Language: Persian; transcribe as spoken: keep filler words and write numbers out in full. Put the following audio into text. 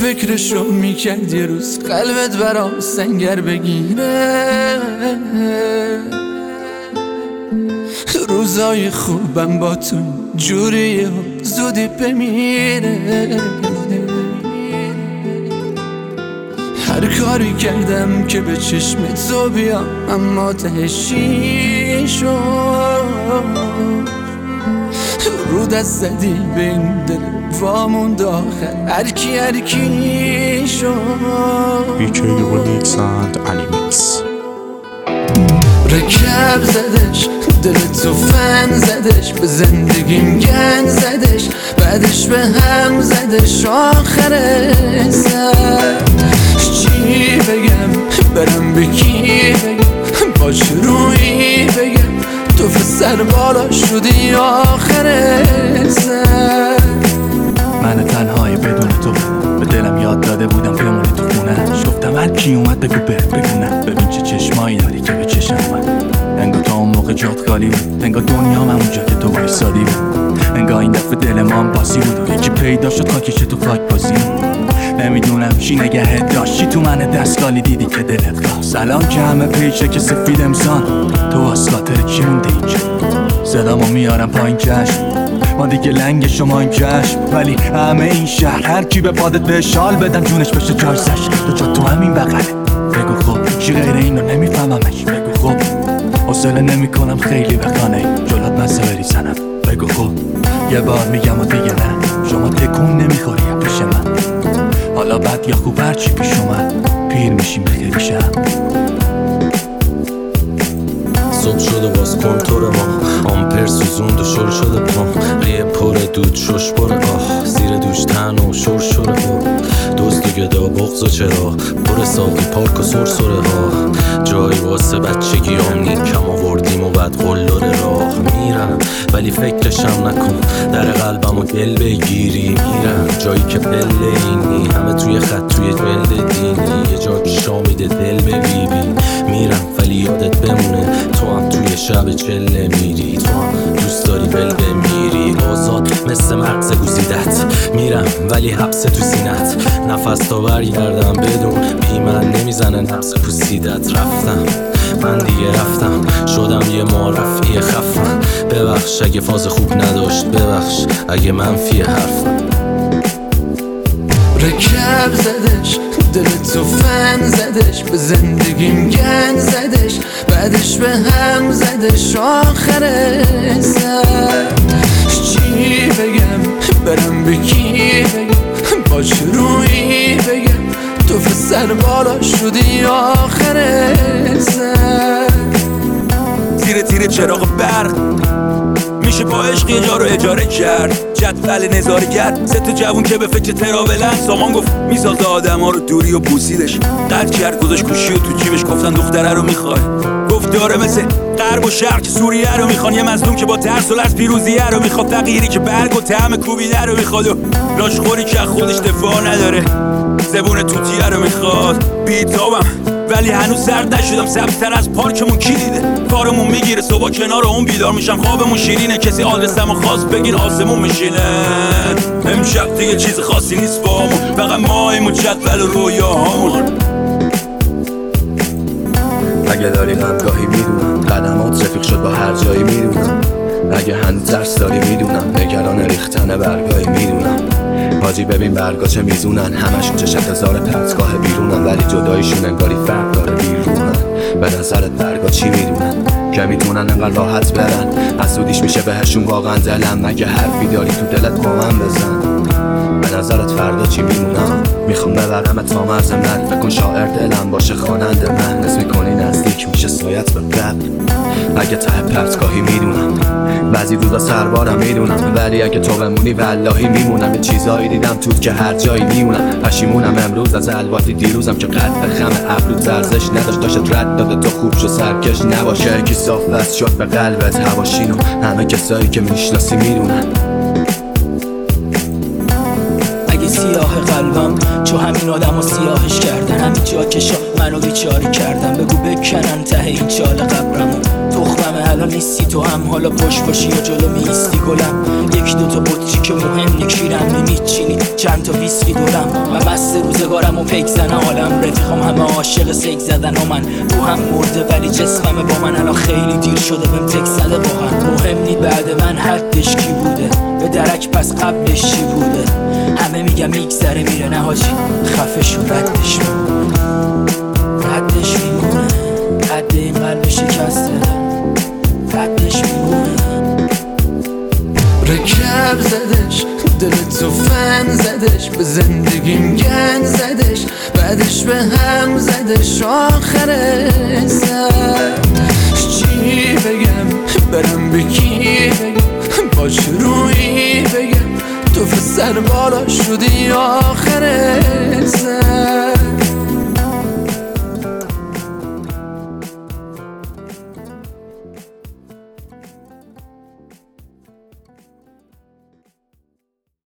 فکرشو میکرد یه روز قلبت برام سنگر بگیره. روزای خوبم با تو جوریه و زودی بمیره. هر کاری کردم که به چشمت تو بیام اما تهشی شد. رو دست زدی به این دل واموند آخر هرکی هرکی شد. بیکی و نیکساند انیمیکس رکب زدش دل تو فن زدش به زندگیم گن زدش بعدش به هم زدش آخر سر. چی بگم برم به کی بگم باش روی بگم تو سر بالا شدی آخر سر. من تنهایی بدون تو به دلم یاد داده بودم بمونی تو خونه. شفتم هر کی اومد بگو بهت بگونه ببین چه چشمایی داری که به چشم من. انگار تا اون موقع جات خالی بود، انگار دنیا هم اونجا که تو وایسادی بود. انگار این دفعه دل ما هم باسی بود و یکی پیدا شد خاکش تو خاک بازی. نمیدونم چی نگهت داشتی تو من دستگالی دیدی که دلت خواست. الان که همه پیچه که سفید امسان تو از خاطر چی مونده اینجا. صدامو میارم پایین چشم ما دیگه لنگ شما این چشم. ولی همه این شهر هر کی به پادت به شال بدم جونش بشه جایزش. تو جا تو همین بغله بگو خب چی غیر اینو نمیفهممش. بگو خب حوصله نمی کنم خیلی به خانه جلات مزه بریزنم. بگو خب یه بار میگم و دیگه نه شما تکون نمیخوری پیش من. حالا بد یا خوب هرچی پیش اومد پیر میشیم خیلی شب. صبح شد و باز کنتور ما آمپر سوزوند و شل شده پام. ریه پر دود شش پر آه زیر دوش تن و شور شوره ها. دوست و گدا بغض و چرا پر ساقی پارک و سرسره ها. جایی واسه بچگی آمنی کم آوردیم و بعد قلدر راه میرم ولی فکرشم نکن در قلبم و گل بگیری. میرم جایی که پله اینی همه توی خط توی جلد دینی. یه جا که شامیده دل ببیبی. میرم ولی یادت بمونه تو هم توی شب چله میری. تو هم دوست داری بل بمیری آزاد مثل مغز گوزیدت. میرم ولی حبس تو سینت نفس تا برگردم بدون بی من نمیزنه نفس پوسیدت. رفتم من دیگه رفتم شدم یه معرفی خفن. ببخش اگه فاز خوب نداشت ببخش اگه منفی حرفم. رکب زدش دل تو فن زدش به زندگیم گن زدش بعدش به هم زدش آخر سر. چی بگم برم به کی بگم باش روی بگم تو سر بالا شدی آخر سر. تیره تیره چراغ برق میشه با عشق یه جا رو اجاره کرد. جدول نظارگر سه تا جوون که به فکر تراولن. سامان گفت میسازه آدم ها رو دوری و بوسیدش. قد کرد گذاشت گوشی و تو جیبش گفتن دختره رو میخوای. گفت داره مثل غرب و شرق که سوریه رو میخوان. یه مظلوم که با ترس و لرز پیروزیه رو میخواد. فقیری که برگ و طعم کوبیده رو میخواد و لاشخوری که خودش دفاع نداره. زبون توتیه رو میخواد. بیتابم ولی هنوز سرد نشدم. سبزتر از پارکمون کی دیده. کارمون میگیره صبح کنار اون بیدار میشم. خوابمون شیرینه کسی آدرسمو خواست بگین آسمون میشینه. امشب دیگه چیز خاصی نیست با همون فقط مایمون جدول و رویاهامون. اگه داری غمگاهی میدونم قدمات رفیق شد با هر جایی میدونم. اگه هنوز درس داری میدونم نگران ریختن برگاهی میدونم. حاجی ببین برگا چه میزونن همشون چشم هزار پرتگاه بیرونن. ولی جداییشون انگاری فرق داره بیرونن. به نظرت برگا چی میدونن که میتونن انقدر راحت برن. حسودیش میشه بهشون واقعا دلم. مگه حرفی داری تو دلت با من بزن. به نظرت فردا چی میمونم میخوام ببرم تا مرزم نر. فکر شاعر دلم باشه خواننده من. نظم میکنی نزدیک میشه سایت به قبل. اگه ته پرتگاهی میدونم بعضی روزا سربارم میدونم. ولی اگه تو بمونی والهی میمونم. یه چیزایی دیدم توت که هر جایی میمونم. پشیمونم امروز از الواتی دیروزم که قد خم ابرو ارزش نداشت. داشت رد داده تو خوب شو سرکش نباشه. کی صاف بس شد به قلبت هواشینو همه کسایی که میشناسی میدونن. اگه سیاه قلبم چو همین آدم و سیاهش کردن. همین جا که شا منو بیچاری کردن. بگو بکنن ته این چال قبرمو. تو جذبمه الان نیستی تو هم، حالا پشت باشی یا جلو میستی گلم. یک دوتا بطری که مهم نکشیرم میمیچینی چند تا ویسکی دورم. و مست روزگارم و پیک زنه عالم، رفیقم همه عاشق سیک زدن و من روحم مرده ولی جسممه با من. الان خیلی دیر شده بهم تک زده واقعا، مهم نی بعد من حدش کی بوده، به درک پس قبلش چی بوده. همه میگم میگذره میره، نه حاجی خفه شو ردش ردش میمونه، رد این قلب شکسته ردش میمونه. رکب زدش دل تو فن زدش، به زندگیم گن زدش، بعدش به هم زدش آخر سر.